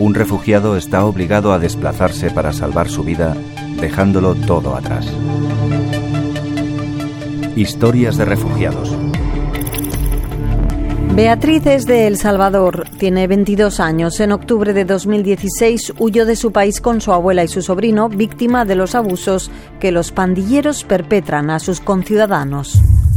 Un refugiado está obligado a desplazarse para salvar su vida, dejándolo todo atrás. Historias de refugiados. Beatriz es de El Salvador, tiene 22 años. En octubre de 2016 huyó de su país con su abuela y su sobrino, víctima de los abusos que los pandilleros perpetran a sus conciudadanos.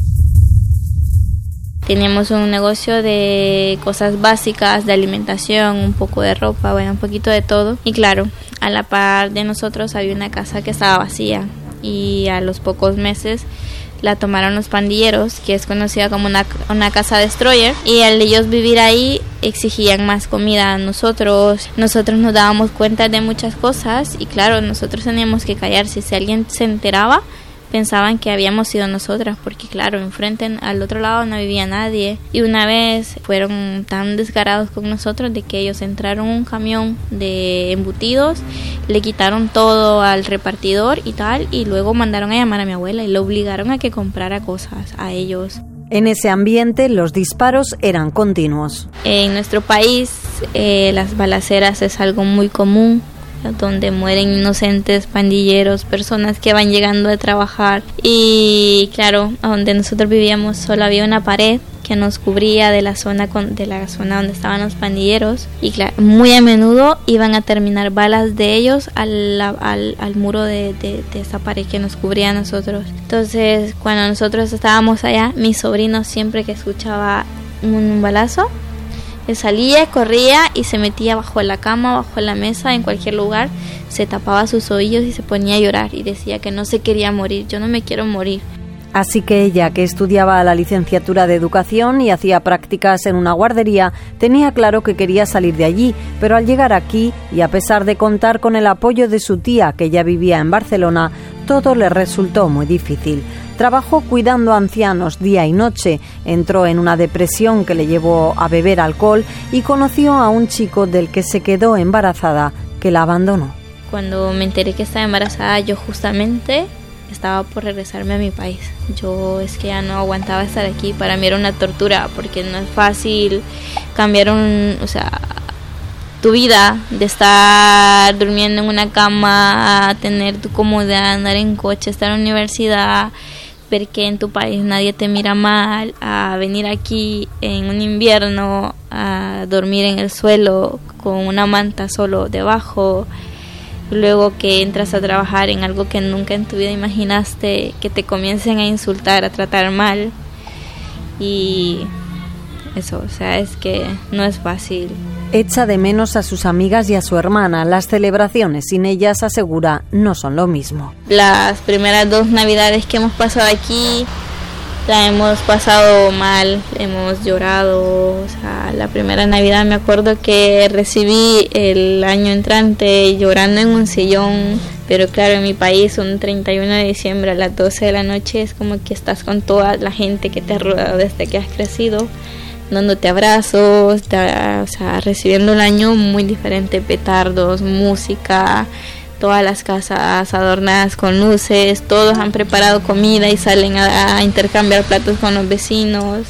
Teníamos un negocio de cosas básicas, de alimentación, un poco de ropa, bueno, un poquito de todo. Y claro, a la par de nosotros había una casa que estaba vacía y a los pocos meses la tomaron los pandilleros, que es conocida como una casa destroyer, y al ellos vivir ahí exigían más comida a nosotros nos dábamos cuenta de muchas cosas y claro, nosotros teníamos que callar. Si alguien se enteraba, pensaban que habíamos sido nosotras, porque claro, enfrente al otro lado no vivía nadie. Y una vez fueron tan descarados con nosotros de que ellos entraron en un camión de embutidos, le quitaron todo al repartidor y tal, y luego mandaron a llamar a mi abuela y le obligaron a que comprara cosas a ellos. En ese ambiente los disparos eran continuos. En nuestro país las balaceras es algo muy común, donde mueren inocentes, pandilleros, personas que van llegando a trabajar. Y claro, donde nosotros vivíamos solo había una pared que nos cubría de la zona donde estaban los pandilleros, y claro, muy a menudo iban a terminar balas de ellos al muro de esa pared que nos cubría a nosotros. Entonces, cuando nosotros estábamos allá, mi sobrino siempre que escuchaba un balazo, él salía, corría y se metía bajo la cama, bajo la mesa, en cualquier lugar, se tapaba sus oídos y se ponía a llorar y decía que no se quería morir. Yo no me quiero morir. Así que ella, que estudiaba la licenciatura de educación y hacía prácticas en una guardería, tenía claro que quería salir de allí, pero al llegar aquí, y a pesar de contar con el apoyo de su tía, que ya vivía en Barcelona, todo le resultó muy difícil. Trabajó cuidando a ancianos día y noche, entró en una depresión que le llevó a beber alcohol y conoció a un chico del que se quedó embarazada, que la abandonó. Cuando me enteré que estaba embarazada, yo justamente estaba por regresarme a mi país. Yo es que ya no aguantaba estar aquí. Para mí era una tortura, porque no es fácil cambiar tu vida de estar durmiendo en una cama a tener tu comodidad, andar en coche, estar en la universidad, ver que en tu país nadie te mira mal, a venir aquí en un invierno a dormir en el suelo con una manta solo debajo. Luego que entras a trabajar en algo que nunca en tu vida imaginaste, que te comiencen a insultar, a tratar mal. Y eso, es que no es fácil. Echa de menos a sus amigas y a su hermana. Las celebraciones sin ellas, asegura, no son lo mismo. Las primeras 2 navidades que hemos pasado aquí, la hemos pasado mal, hemos llorado. La primera Navidad me acuerdo que recibí el año entrante llorando en un sillón, pero claro, en mi país un 31 de diciembre a las 12 de la noche es como que estás con toda la gente que te ha rodeado desde que has crecido, dándote abrazos, recibiendo un año muy diferente, petardos, música, todas las casas adornadas con luces, todos han preparado comida y salen a intercambiar platos con los vecinos.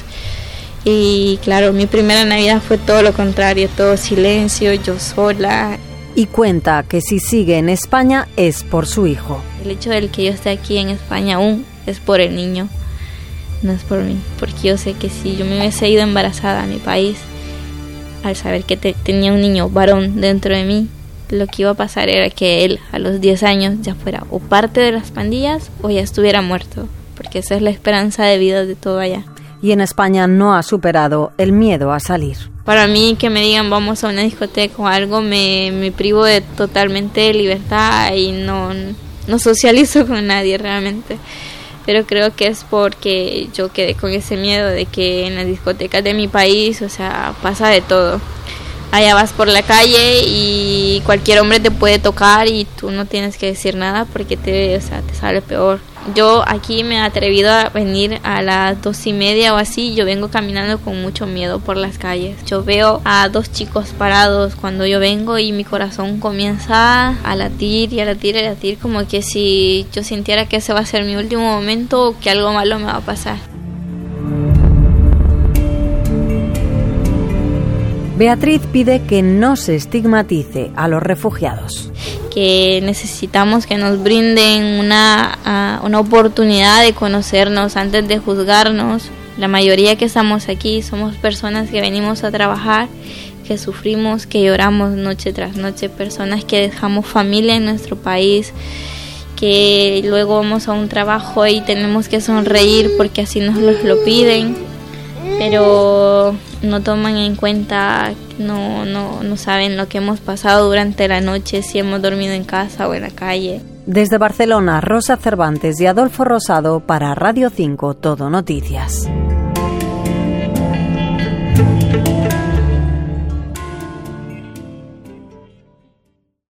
Y claro, mi primera Navidad fue todo lo contrario, todo silencio, yo sola. Y cuenta que si sigue en España es por su hijo. El hecho de que yo esté aquí en España aún es por el niño, no es por mí, porque yo sé que si yo me hubiese ido embarazada a mi país, al saber que tenía un niño varón dentro de mí, lo que iba a pasar era que él a los 10 años ya fuera o parte de las pandillas o ya estuviera muerto, porque esa es la esperanza de vida de todo allá. Y en España no ha superado el miedo a salir. Para mí, que me digan vamos a una discoteca o algo, me privo de totalmente libertad y no socializo con nadie realmente. Pero creo que es porque yo quedé con ese miedo de que en las discotecas de mi país, pasa de todo. Allá vas por la calle y cualquier hombre te puede tocar y tú no tienes que decir nada porque te sale peor. Yo aquí me he atrevido a venir a las 2:30 o así. Yo vengo caminando con mucho miedo por las calles. Yo veo a 2 chicos parados cuando yo vengo y mi corazón comienza a latir y a latir y a latir, como que si yo sintiera que ese va a ser mi último momento o que algo malo me va a pasar. Beatriz pide que no se estigmatice a los refugiados. Que necesitamos que nos brinden una oportunidad de conocernos antes de juzgarnos. La mayoría que estamos aquí somos personas que venimos a trabajar, que sufrimos, que lloramos noche tras noche, personas que dejamos familia en nuestro país, que luego vamos a un trabajo y tenemos que sonreír porque así nos lo piden, pero no toman en cuenta, no saben lo que hemos pasado durante la noche, si hemos dormido en casa o en la calle. Desde Barcelona, Rosa Cervantes y Adolfo Rosado para Radio 5 Todo Noticias.